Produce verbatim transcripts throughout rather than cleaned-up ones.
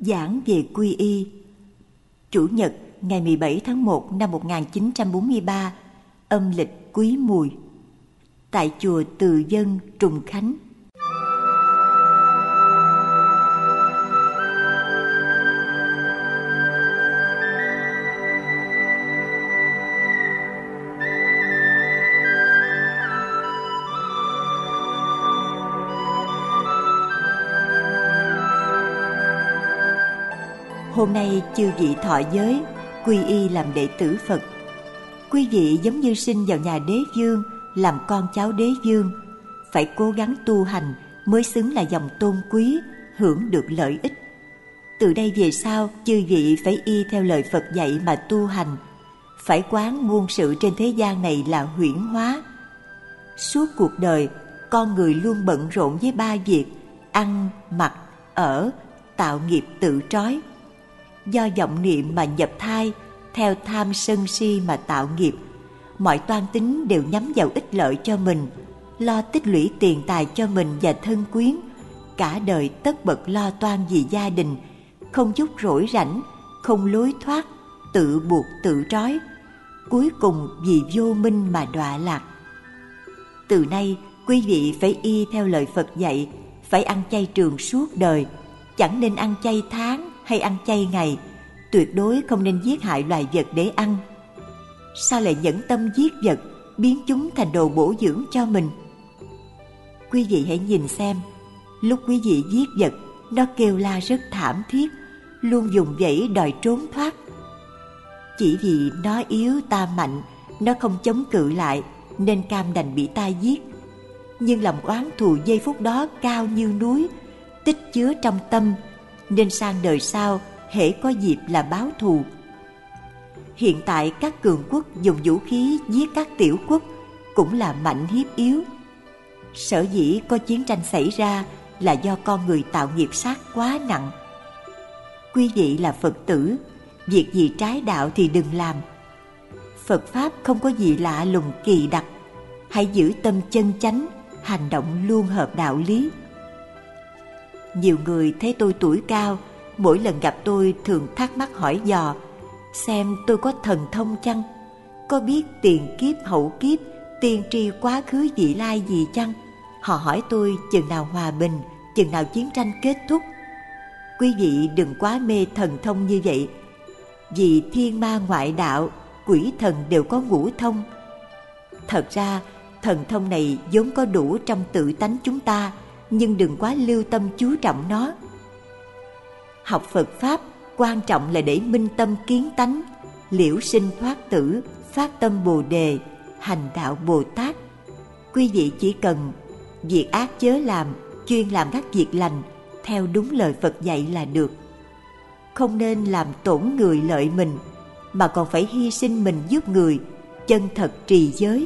Giảng về quy y. Chủ nhật ngày mười bảy tháng một năm một nghìn chín trăm bốn mươi ba, âm lịch Quý Mùi, tại chùa Từ Dân, Trùng Khánh. Hôm nay chư vị thọ giới, quy y làm đệ tử Phật. Quý vị giống như sinh vào nhà đế vương, làm con cháu đế vương, phải cố gắng tu hành mới xứng là dòng tôn quý, hưởng được lợi ích. Từ đây về sau, chư vị phải y theo lời Phật dạy mà tu hành, phải quán muôn sự trên thế gian này là huyễn hóa. Suốt cuộc đời, con người luôn bận rộn với ba việc: ăn, mặc, ở, tạo nghiệp tự trói. Do vọng niệm mà nhập thai, theo tham sân si mà tạo nghiệp. Mọi toan tính đều nhắm vào ích lợi cho mình, lo tích lũy tiền tài cho mình và thân quyến. Cả đời tất bật lo toan vì gia đình, không chút rỗi rảnh, không lối thoát, tự buộc tự trói. Cuối cùng vì vô minh mà đọa lạc. Từ nay, quý vị phải y theo lời Phật dạy, phải ăn chay trường suốt đời. Chẳng nên ăn chay tháng hay ăn chay ngày, tuyệt đối không nên giết hại loài vật để ăn. Sao lại nhẫn tâm giết vật, biến chúng thành đồ bổ dưỡng cho mình? Quý vị hãy nhìn xem, lúc quý vị giết vật, nó kêu la rất thảm thiết, luôn vùng vẫy đòi trốn thoát. Chỉ vì nó yếu ta mạnh, nó không chống cự lại, nên cam đành bị ta giết. Nhưng lòng oán thù giây phút đó cao như núi, tích chứa trong tâm, nên sang đời sau hễ có dịp là báo thù. Hiện tại các cường quốc dùng vũ khí giết các tiểu quốc cũng là mạnh hiếp yếu. Sở dĩ có chiến tranh xảy ra là do con người tạo nghiệp sát quá nặng. Quý vị là Phật tử, việc gì trái đạo thì đừng làm. Phật Pháp không có gì lạ lùng kỳ đặc. Hãy giữ tâm chân chánh, hành động luôn hợp đạo lý. Nhiều người thấy tôi tuổi cao, mỗi lần gặp tôi thường thắc mắc hỏi dò xem tôi có thần thông chăng, có biết tiền kiếp hậu kiếp, tiên tri quá khứ vị lai gì chăng. Họ hỏi tôi chừng nào hòa bình, chừng nào chiến tranh kết thúc. Quý vị đừng quá mê thần thông như vậy, vì thiên ma ngoại đạo, quỷ thần đều có ngũ thông. Thật ra thần thông này vốn có đủ trong tự tánh chúng ta, nhưng đừng quá lưu tâm chú trọng nó. Học Phật Pháp quan trọng là để minh tâm kiến tánh, liễu sinh thoát tử, phát tâm Bồ Đề, hành đạo Bồ Tát. Quý vị chỉ cần việc ác chớ làm, chuyên làm các việc lành, theo đúng lời Phật dạy là được. Không nên làm tổn người lợi mình, mà còn phải hy sinh mình giúp người, chân thật trì giới.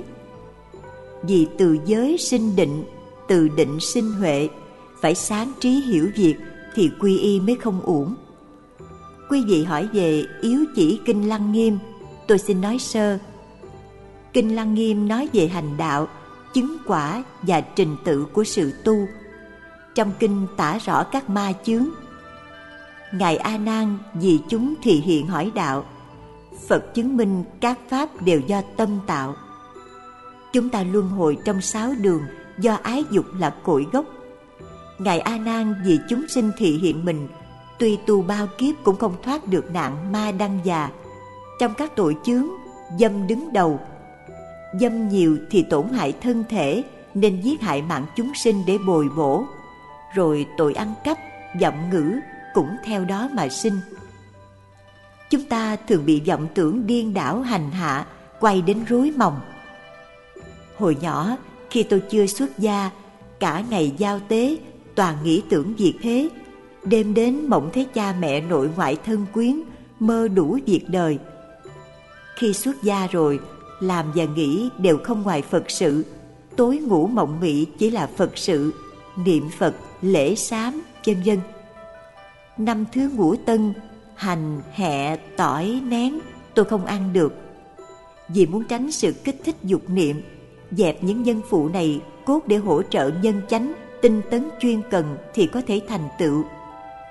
Vì từ giới sinh định, từ định sinh huệ, phải sáng trí hiểu việc thì quy y mới không uổng. Quý vị hỏi về yếu chỉ Kinh Lăng Nghiêm, tôi xin nói sơ. Kinh Lăng Nghiêm nói về hành đạo, chứng quả và trình tự của sự tu. Trong kinh tả rõ các ma chướng. Ngài A Nan vì chúng thì hiện hỏi đạo, Phật chứng minh các pháp đều do tâm tạo. Chúng ta luân hồi trong sáu đường do ái dục là cội gốc. Ngài A Nan vì chúng sinh thị hiện mình, tuy tu bao kiếp cũng không thoát được nạn ma đăng già. Trong các tội chướng, dâm đứng đầu. Dâm nhiều thì tổn hại thân thể, nên giết hại mạng chúng sinh để bồi bổ. Rồi tội ăn cắp, vọng ngữ cũng theo đó mà sinh. Chúng ta thường bị vọng tưởng điên đảo hành hạ, quay đến rối mòng. Hồi nhỏ, khi tôi chưa xuất gia, cả ngày giao tế, toàn nghĩ tưởng việc thế. Đêm đến mộng thấy cha mẹ nội ngoại thân quyến, mơ đủ việc đời. Khi xuất gia rồi, làm và nghĩ đều không ngoài Phật sự. Tối ngủ mộng mị chỉ là Phật sự, niệm Phật, lễ sám, vân vân. Năm thứ ngũ tân, hành, hẹ, tỏi, nén, tôi không ăn được. Vì muốn tránh sự kích thích dục niệm, dẹp những nhân phụ này cốt để hỗ trợ nhân chánh, tinh tấn chuyên cần thì có thể thành tựu.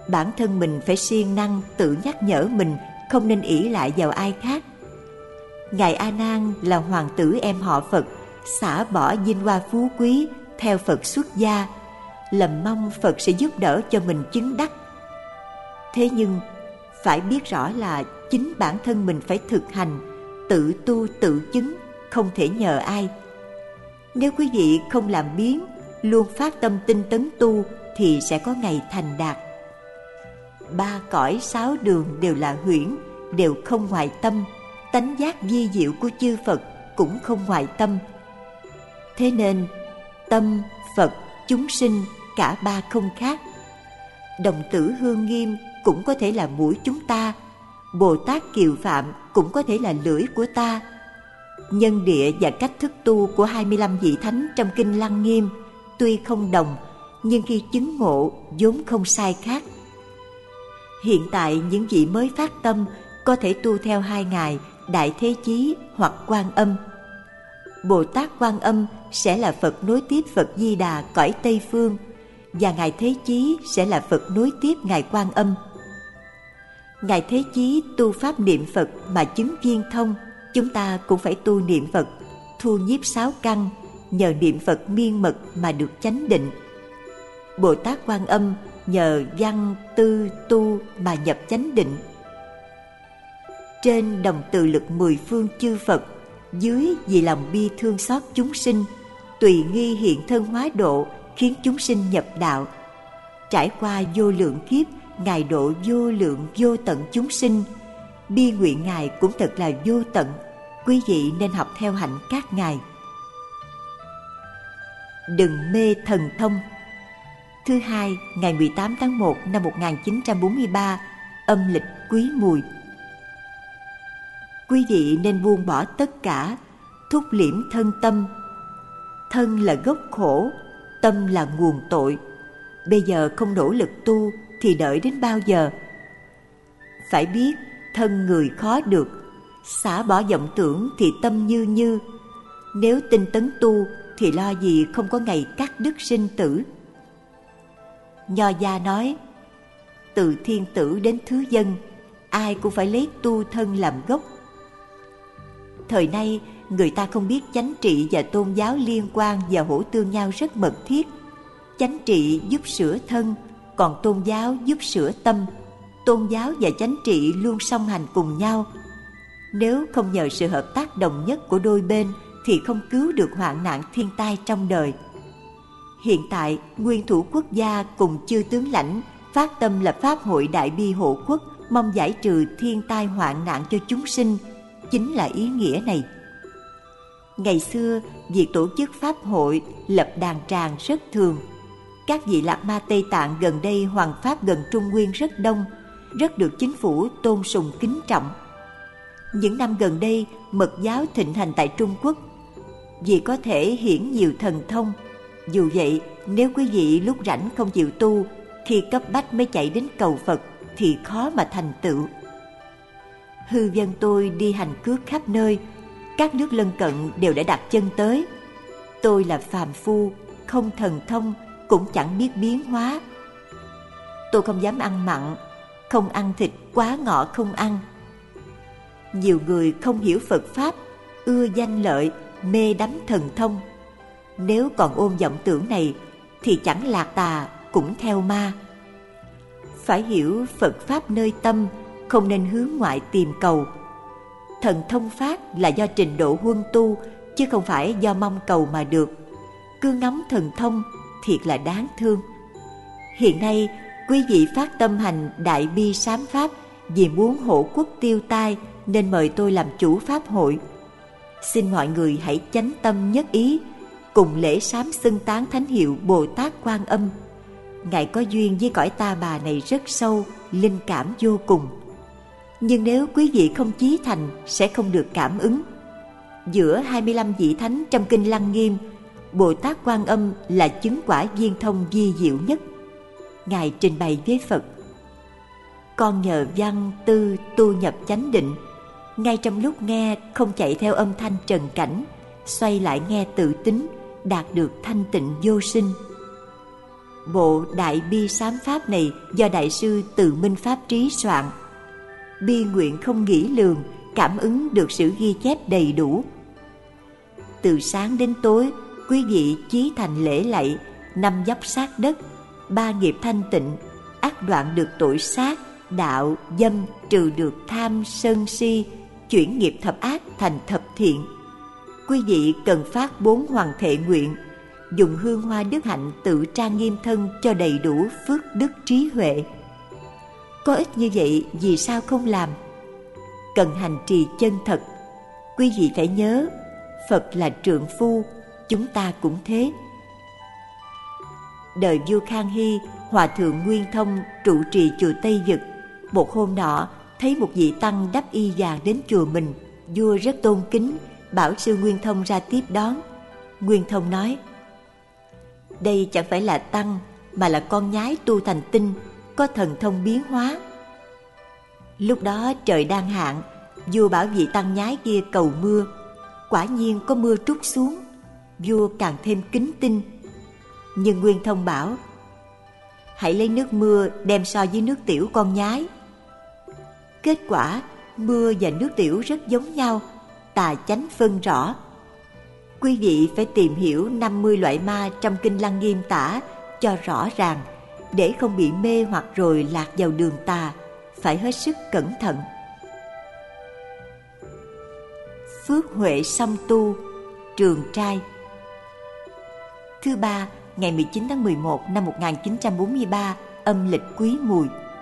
bản thân mình phải siêng năng tự nhắc nhở mình không nên ỷ lại vào ai khác. Ngài A Nan là hoàng tử em họ Phật, xả bỏ vinh hoa phú quý, theo Phật xuất gia, lầm mong Phật sẽ giúp đỡ cho mình chứng đắc. Thế nhưng phải biết rõ là chính bản thân mình phải thực hành, tự tu tự chứng, không thể nhờ ai. Nếu quý vị không làm biếng, luôn phát tâm tinh tấn tu thì sẽ có ngày thành đạt. Ba cõi sáu đường đều là huyễn, đều không ngoại tâm. Tánh giác vi diệu của chư Phật cũng không ngoại tâm. Thế nên tâm, Phật, chúng sinh cả ba không khác. Đồng tử Hương Nghiêm cũng có thể là mũi chúng ta, Bồ Tát Kiều Phạm cũng có thể là lưỡi của ta. Nhân địa và cách thức tu của hai mươi lăm vị thánh trong Kinh Lăng Nghiêm tuy không đồng, nhưng khi chứng ngộ vốn không sai khác. Hiện tại những vị mới phát tâm có thể tu theo hai ngài Đại Thế Chí hoặc Quan Âm. Bồ Tát Quan Âm sẽ là Phật nối tiếp Phật Di Đà cõi Tây Phương, và ngài Thế Chí sẽ là Phật nối tiếp ngài Quan Âm. Ngài Thế Chí tu pháp niệm Phật mà chứng viên thông, chúng ta cũng phải tu niệm Phật, thu nhiếp sáu căn, nhờ niệm Phật miên mật mà được chánh định. Bồ Tát Quan Âm nhờ văn tư tu mà nhập chánh định. Trên đồng từ lực mười phương chư Phật, dưới vì lòng bi thương xót chúng sinh, tùy nghi hiện thân hóa độ, khiến chúng sinh nhập đạo. Trải qua vô lượng kiếp, ngài độ vô lượng vô tận chúng sinh, bi nguyện ngài cũng thật là vô tận. Quý vị nên học theo hạnh các ngài. Đừng mê thần thông. Thứ hai, ngày mười tám tháng một năm một nghìn chín trăm bốn mươi ba, âm lịch Quý Mùi. Quý vị nên buông bỏ tất cả, thúc liễm thân tâm. Thân là gốc khổ, tâm là nguồn tội. Bây giờ không nỗ lực tu thì đợi đến bao giờ? Phải biết thân người khó được, xả bỏ vọng tưởng thì tâm như như. Nếu tinh tấn tu thì lo gì không có ngày cắt đứt sinh tử. Nho gia nói, từ thiên tử đến thứ dân, ai cũng phải lấy tu thân làm gốc. Thời nay, người ta không biết chánh trị và tôn giáo liên quan và hỗ tương nhau rất mật thiết. Chánh trị giúp sửa thân, còn tôn giáo giúp sửa tâm. Tôn giáo và chánh trị luôn song hành cùng nhau. Nếu không nhờ sự hợp tác đồng nhất của đôi bên thì không cứu được hoạn nạn thiên tai trong đời. Hiện tại, nguyên thủ quốc gia cùng chư tướng lãnh phát tâm lập Pháp hội Đại Bi hộ quốc, mong giải trừ thiên tai hoạn nạn cho chúng sinh, chính là ý nghĩa này. Ngày xưa, việc tổ chức Pháp hội, lập đàn tràng rất thường. Các vị Lạc Ma Tây Tạng gần đây hoàng pháp gần Trung Nguyên rất đông, rất được chính phủ tôn sùng kính trọng. Những năm gần đây, Mật giáo thịnh hành tại Trung Quốc, vì có thể hiển nhiều thần thông. Dù vậy, nếu quý vị lúc rảnh không chịu tu, khi cấp bách mới chạy đến cầu Phật thì khó mà thành tựu. Hư dân tôi đi hành cước khắp nơi, các nước lân cận đều đã đặt chân tới. Tôi là phàm phu, không thần thông, cũng chẳng biết biến hóa. Tôi không dám ăn mặn, không ăn thịt, quá ngọ không ăn. Nhiều người không hiểu Phật Pháp, ưa danh lợi, mê đắm thần thông. Nếu còn ôm vọng tưởng này thì chẳng lạc tà cũng theo ma. Phải hiểu Phật Pháp nơi tâm, không nên hướng ngoại tìm cầu. Thần thông phát là do trình độ huân tu, chứ không phải do mong cầu mà được. Cứ ngắm thần thông thiệt là đáng thương. Hiện nay quý vị phát tâm hành Đại Bi Sám Pháp vì muốn hộ quốc tiêu tai, nên mời tôi làm chủ Pháp hội. Xin mọi người hãy chánh tâm nhất ý, cùng lễ sám xưng tán thánh hiệu Bồ Tát Quan Âm. Ngài có duyên với cõi ta bà này rất sâu, linh cảm vô cùng. Nhưng nếu quý vị không chí thành sẽ không được cảm ứng. Giữa hai mươi lăm vị thánh trong Kinh Lăng Nghiêm, Bồ Tát Quan Âm là chứng quả viên thông vi diệu nhất. Ngài trình bày với Phật: con nhờ văn tư tu nhập chánh định, ngay trong lúc nghe không chạy theo âm thanh trần cảnh, xoay lại nghe tự tính, đạt được thanh tịnh vô sinh. bộ Đại Bi Sám Pháp này do Đại sư Từ Minh Pháp Trí soạn. Bi nguyện không nghĩ lường, cảm ứng được sự ghi chép đầy đủ. Từ sáng đến tối, quý vị chí thành lễ lạy, năm dắp sát đất, ba nghiệp thanh tịnh, ắt đoạn được tội sát, đạo, dâm, trừ được tham, sân si, chuyển nghiệp thập ác thành thập thiện. Quý vị cần phát bốn hoàng thệ nguyện, dùng hương hoa đức hạnh tự trang nghiêm thân cho đầy đủ phước đức trí huệ. Có ích như vậy vì sao không làm? Cần hành trì chân thật. Quý vị phải nhớ, Phật là trượng phu, chúng ta cũng thế. Đời vua Khang Hy, Hòa thượng Nguyên Thông trụ trì chùa Tây Vực. Một hôm nọ, thấy một vị tăng đắp y vàng đến chùa mình, vua rất tôn kính, bảo sư Nguyên Thông ra tiếp đón. Nguyên Thông nói: đây chẳng phải là tăng, mà là con nhái tu thành tinh, có thần thông biến hóa. Lúc đó trời đang hạn, vua bảo vị tăng nhái kia cầu mưa. Quả nhiên có mưa trút xuống, vua càng thêm kính tin. Nhưng Nguyên Thông bảo: hãy lấy nước mưa đem so với nước tiểu con nhái. Kết quả mưa và nước tiểu rất giống nhau, tà chánh phân rõ. Quý vị phải tìm hiểu năm mươi loại ma trong Kinh Lăng Nghiêm tả cho rõ ràng, để không bị mê hoặc rồi lạc vào đường tà, phải hết sức cẩn thận. Phước huệ song tu, Trường Trai. Thứ ba, ngày mười chín tháng mười một năm một nghìn chín trăm bốn mươi ba, âm lịch Quý Mùi.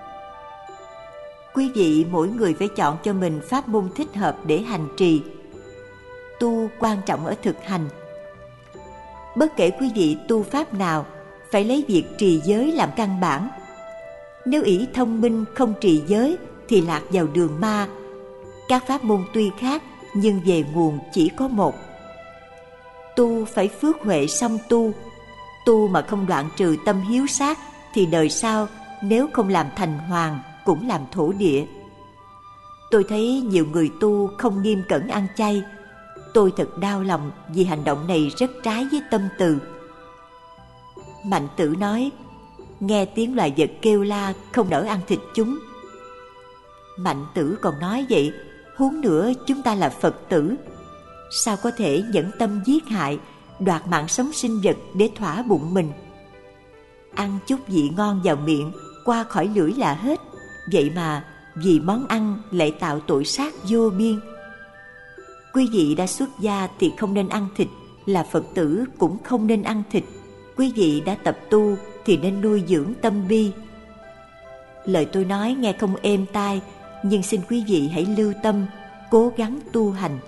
Quý vị mỗi người phải chọn cho mình pháp môn thích hợp để hành trì. Tu quan trọng ở thực hành. Bất kể quý vị tu pháp nào, phải lấy việc trì giới làm căn bản. Nếu ỷ thông minh không trì giới thì lạc vào đường ma. Các pháp môn tuy khác nhưng về nguồn chỉ có một. Tu phải phước huệ song tu. Tu mà không đoạn trừ tâm hiếu sát thì đời sau nếu không làm thành hoàng cũng làm thổ địa. Tôi thấy nhiều người tu không nghiêm cẩn ăn chay. Tôi thật đau lòng vì hành động này rất trái với tâm từ. Mạnh Tử nói: nghe tiếng loài vật kêu la không nỡ ăn thịt chúng. Mạnh Tử còn nói vậy, huống nữa chúng ta là Phật tử, sao có thể nhẫn tâm giết hại, đoạt mạng sống sinh vật để thỏa bụng mình. Ăn chút vị ngon vào miệng, qua khỏi lưỡi là hết. Vậy mà vì món ăn lại tạo tội sát vô biên. Quý vị đã xuất gia thì không nên ăn thịt, là Phật tử cũng không nên ăn thịt. Quý vị đã tập tu thì nên nuôi dưỡng tâm bi. Lời tôi nói nghe không êm tai, nhưng xin quý vị hãy lưu tâm, cố gắng tu hành.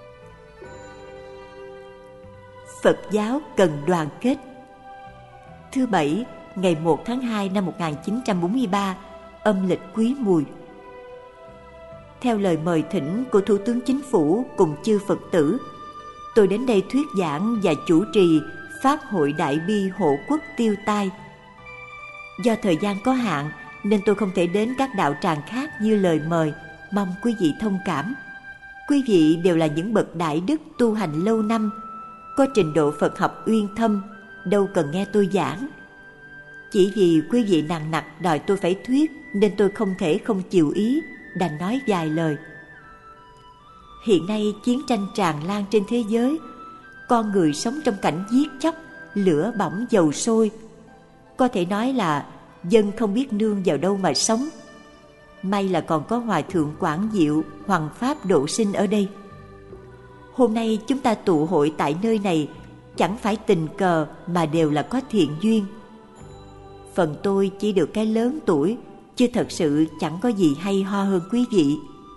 Phật giáo cần đoàn kết. Thứ bảy, ngày một tháng hai năm một nghìn chín trăm bốn mươi ba, âm lịch Quý Mùi. Theo lời mời thỉnh của Thủ tướng Chính phủ cùng chư Phật tử, tôi đến đây thuyết giảng và chủ trì Pháp hội Đại Bi hộ quốc tiêu tai. Do thời gian có hạn nên tôi không thể đến các đạo tràng khác như lời mời, mong quý vị thông cảm. Quý vị đều là những bậc đại đức tu hành lâu năm, có trình độ Phật học uyên thâm, đâu cần nghe tôi giảng. Chỉ vì quý vị nặng nặc đòi tôi phải thuyết nên tôi không thể không chịu ý, đành nói vài lời. Hiện nay chiến tranh tràn lan trên thế giới, con người sống trong cảnh giết chóc, lửa bỏng dầu sôi. Có thể nói là dân không biết nương vào đâu mà sống. May là còn có Hòa Thượng Quảng Diệu, Hoằng Pháp Độ Sinh ở đây. Hôm nay chúng ta tụ hội tại nơi này chẳng phải tình cờ mà đều là có thiện duyên. Phần tôi chỉ được cái lớn tuổi, chứ thật sự chẳng có gì hay ho hơn quý vị.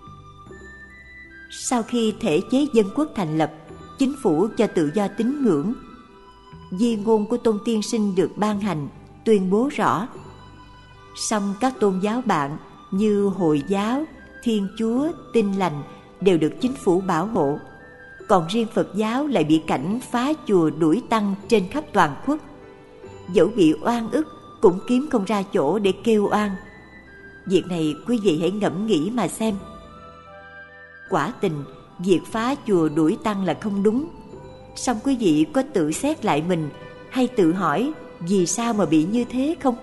Sau khi thể chế dân quốc thành lập, chính phủ cho tự do tín ngưỡng. Di ngôn của Tôn Tiên Sinh được ban hành, tuyên bố rõ. Song các tôn giáo bạn như Hồi giáo, Thiên Chúa, Tin Lành đều được chính phủ bảo hộ. Còn riêng Phật giáo lại bị cảnh phá chùa đuổi tăng trên khắp toàn quốc. Dẫu bị oan ức cũng kiếm không ra chỗ để kêu oan. Việc này quý vị hãy ngẫm nghĩ mà xem. Quả tình, việc phá chùa đuổi tăng là không đúng. Song quý vị có tự xét lại mình, hay tự hỏi vì sao mà bị như thế không?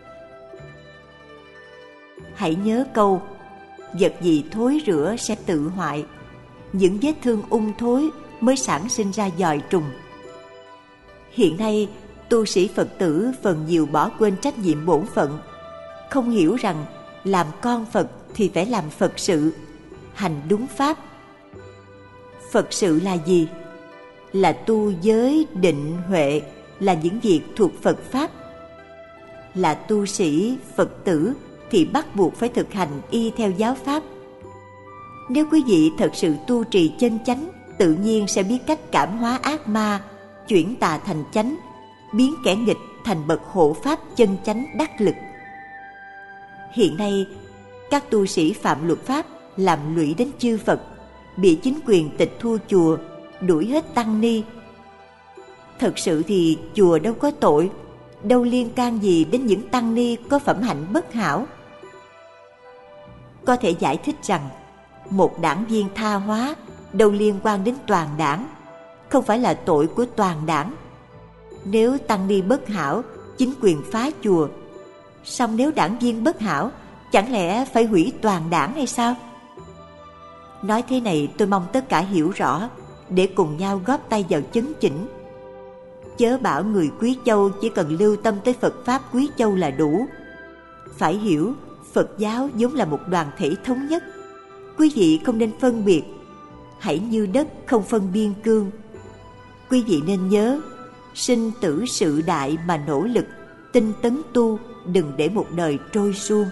Hãy nhớ câu vật gì thối rữa sẽ tự hoại. Những vết thương ung thối mới sản sinh ra giòi trùng. Hiện nay, tu sĩ Phật tử phần nhiều bỏ quên trách nhiệm bổn phận, không hiểu rằng làm con Phật thì phải làm Phật sự, hành đúng pháp. Phật sự là gì? Là tu giới, định, huệ, là những việc thuộc Phật Pháp. Là tu sĩ, Phật tử thì bắt buộc phải thực hành y theo giáo Pháp. Nếu quý vị thật sự tu trì chân chánh, tự nhiên sẽ biết cách cảm hóa ác ma, chuyển tà thành chánh, biến kẻ nghịch thành bậc hộ Pháp chân chánh đắc lực. Hiện nay, các tu sĩ phạm luật Pháp làm lụy đến chư Phật, bị chính quyền tịch thu chùa, đuổi hết tăng ni. Thật sự thì chùa đâu có tội, đâu liên can gì đến những tăng ni có phẩm hạnh bất hảo. Có thể giải thích rằng, một đảng viên tha hóa đâu liên quan đến toàn đảng, không phải là tội của toàn đảng. Nếu tăng ni bất hảo, chính quyền phá chùa, song nếu đảng viên bất hảo, chẳng lẽ phải hủy toàn đảng hay sao? Nói thế này tôi mong tất cả hiểu rõ, để cùng nhau góp tay vào chấn chỉnh. Chớ bảo người Quý Châu chỉ cần lưu tâm tới Phật Pháp Quý Châu là đủ. Phải hiểu, Phật giáo vốn là một đoàn thể thống nhất. Quý vị không nên phân biệt, hãy như đất không phân biên cương. Quý vị nên nhớ, sinh tử sự đại mà nỗ lực, tinh tấn tu, đừng để một đời trôi suông.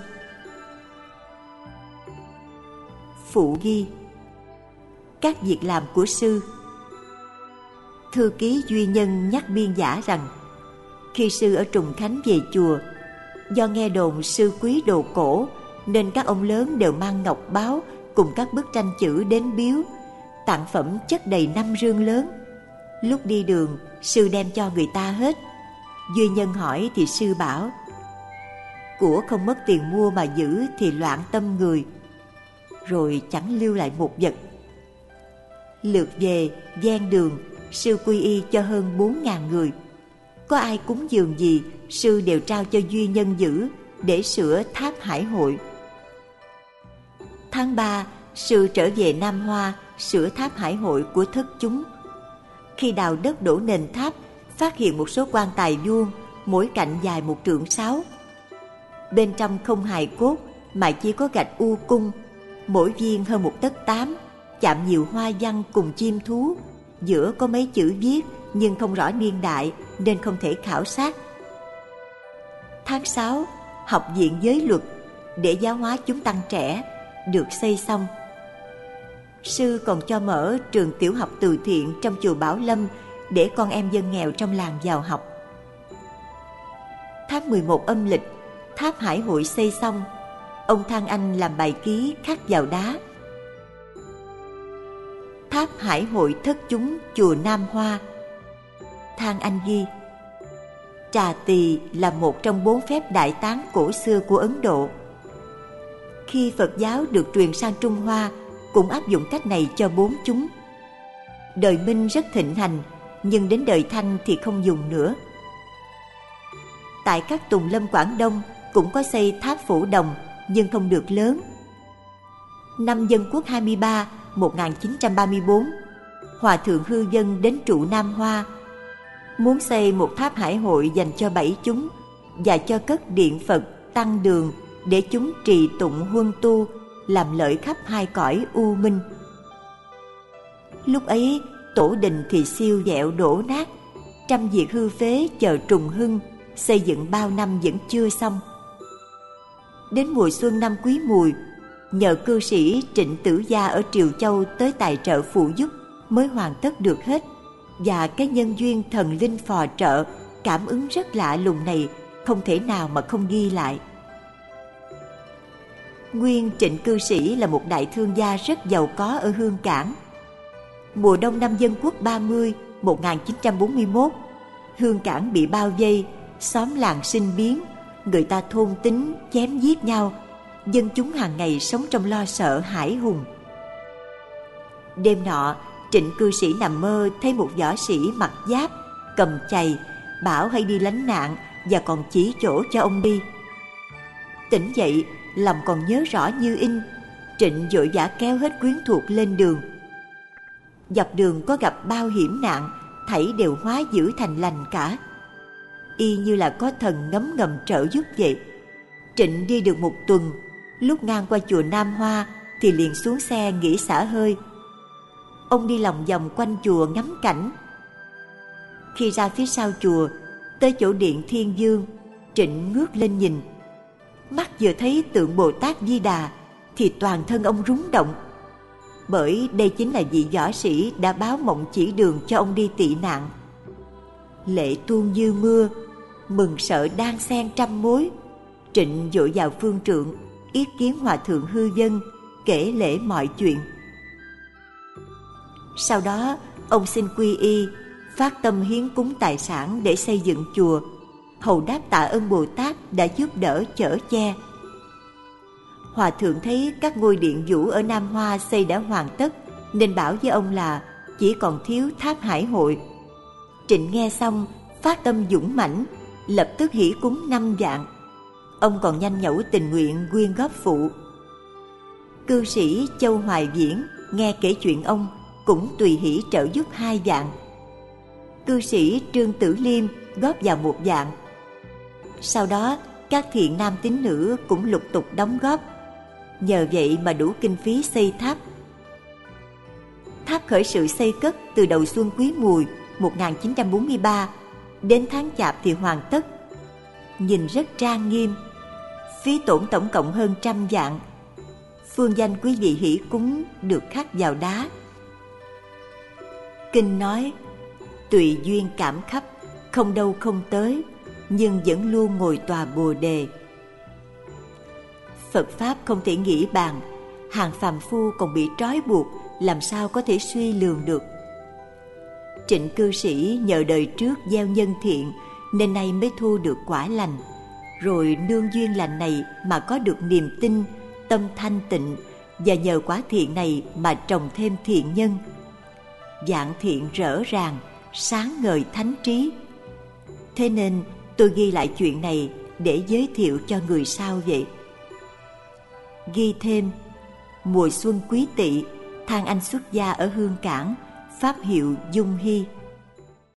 Phụ ghi các việc làm của sư. Thư ký Duy Nhân nhắc biên giả rằng, khi sư ở Trùng Khánh về chùa, do nghe đồn sư quý đồ cổ, nên các ông lớn đều mang ngọc báu cùng các bức tranh chữ đến biếu, tặng phẩm chất đầy năm rương lớn. Lúc đi đường, sư đem cho người ta hết. Duy Nhân hỏi thì sư bảo, của không mất tiền mua mà giữ thì loạn tâm người, rồi chẳng lưu lại một vật. Lượt về, gian đường, sư quy y cho hơn bốn ngàn người. Có ai cúng dường gì, sư đều trao cho Duy Nhân giữ để sửa tháp Hải Hội. Tháng ba, sư trở về Nam Hoa sửa tháp Hải Hội của thất chúng. Khi đào đất đổ nền tháp, phát hiện một số quan tài vuông, mỗi cạnh dài một trượng sáu. Bên trong không hài cốt mà chỉ có gạch u cung, mỗi viên hơn một tấc tám, chạm nhiều hoa văn cùng chim thú. Giữa có mấy chữ viết nhưng không rõ niên đại nên không thể khảo sát. Tháng sáu, học viện giới luật để giáo hóa chúng tăng trẻ được xây xong. Sư còn cho mở trường tiểu học từ thiện trong chùa Bảo Lâm để con em dân nghèo trong làng vào học. Tháng mười một âm lịch, tháp Hải Hội xây xong. Ông Thang Anh làm bài ký khắc vào đá. Tháp Hải Hội thất chúng chùa Nam Hoa. Thang Anh ghi, trà tỳ là một trong bốn phép đại tán cổ xưa của Ấn Độ. Khi Phật giáo được truyền sang Trung Hoa, cũng áp dụng cách này cho bốn chúng. Đời Minh rất thịnh hành, nhưng đến đời Thanh thì không dùng nữa. Tại các tùng lâm Quảng Đông cũng có xây tháp Phổ Đồng, nhưng không được lớn. Năm Dân Quốc hai mươi ba, một nghìn chín trăm ba mươi bốn, Hòa thượng Hư Dân đến trụ Nam Hoa, muốn xây một tháp Hải Hội dành cho bảy chúng và cho cất điện Phật, tăng đường để chúng trì tụng huân tu, làm lợi khắp hai cõi u minh. Lúc ấy tổ đình thì siêu vẹo đổ nát, trăm việc hư phế chờ trùng hưng, xây dựng bao năm vẫn chưa xong. Đến mùa xuân năm Quý Mùi, nhờ cư sĩ Trịnh Tử Gia ở Triều Châu tới tài trợ phụ giúp mới hoàn tất được hết. Và cái nhân duyên thần linh phò trợ, cảm ứng rất lạ lùng này không thể nào mà không ghi lại. Nguyên Trịnh cư sĩ là một đại thương gia rất giàu có ở Hương Cảng. Mùa đông năm Dân Quốc ba mươi, một nghìn chín trăm bốn mươi mốt, Hương Cảng bị bao vây, xóm làng sinh biến, người ta thôn tính, chém giết nhau, dân chúng hàng ngày sống trong lo sợ hãi hùng. Đêm nọ, Trịnh cư sĩ nằm mơ thấy một võ sĩ mặc giáp, cầm chày, bảo hãy đi lánh nạn, và còn chỉ chỗ cho ông đi. Tỉnh dậy, lòng còn nhớ rõ như in, Trịnh vội vã kéo hết quyến thuộc lên đường. Dọc đường có gặp bao hiểm nạn, thảy đều hóa dữ thành lành cả, y như là có thần ngấm ngầm trợ giúp vậy. Trịnh đi được một tuần, lúc ngang qua chùa Nam Hoa thì liền xuống xe nghỉ xả hơi. Ông đi lòng vòng quanh chùa ngắm cảnh. Khi ra phía sau chùa, tới chỗ điện Thiên Dương, Trịnh ngước lên nhìn. Mắt vừa thấy tượng Bồ Tát Di Đà thì toàn thân ông rúng động, bởi đây chính là vị võ sĩ đã báo mộng chỉ đường cho ông đi tị nạn. Lệ tuôn như mưa, mừng sợ đan xen trăm mối. Trịnh vội vào phương trượng yết kiến hòa thượng Hư Vân, kể lễ mọi chuyện. Sau đó ông xin quy y, phát tâm hiến cúng tài sản để xây dựng chùa, hầu đáp tạ ơn Bồ Tát đã giúp đỡ chở che. Hòa thượng thấy các ngôi điện vũ ở Nam Hoa xây đã hoàn tất, nên bảo với ông là chỉ còn thiếu tháp Hải Hội. Trịnh nghe xong phát tâm dũng mãnh, lập tức hỷ cúng năm vạn. Ông còn nhanh nhẩu tình nguyện quyên góp phụ. Cư sĩ Châu Hoài Viễn nghe kể chuyện ông, cũng tùy hỷ trợ giúp hai vạn. Cư sĩ Trương Tử Liêm góp vào một vạn. Sau đó các thiện nam tín nữ cũng lục tục đóng góp. Nhờ vậy mà đủ kinh phí xây tháp. Tháp khởi sự xây cất từ đầu xuân Quý Mùi một nghìn chín trăm bốn mươi ba, đến tháng Chạp thì hoàn tất. Nhìn rất trang nghiêm. Phí tổn tổng cộng hơn trăm vạn. Phương danh quý vị hỷ cúng được khắc vào đá. Kinh nói: tùy duyên cảm khắp, không đâu không tới, nhưng vẫn luôn ngồi tòa Bồ Đề. Phật Pháp không thể nghĩ bàn, hàng phàm phu còn bị trói buộc, làm sao có thể suy lường được. Trịnh cư sĩ nhờ đời trước gieo nhân thiện, nên nay mới thu được quả lành. Rồi nương duyên lành này mà có được niềm tin, tâm thanh tịnh, và nhờ quả thiện này mà trồng thêm thiện nhân. Vạn thiện rỡ ràng, sáng ngời thánh trí. Thế nên tôi ghi lại chuyện này để giới thiệu cho người sau vậy. Ghi thêm: mùa xuân Quý Tỵ, Thang Anh xuất gia ở Hương Cảng, pháp hiệu Dung Hy.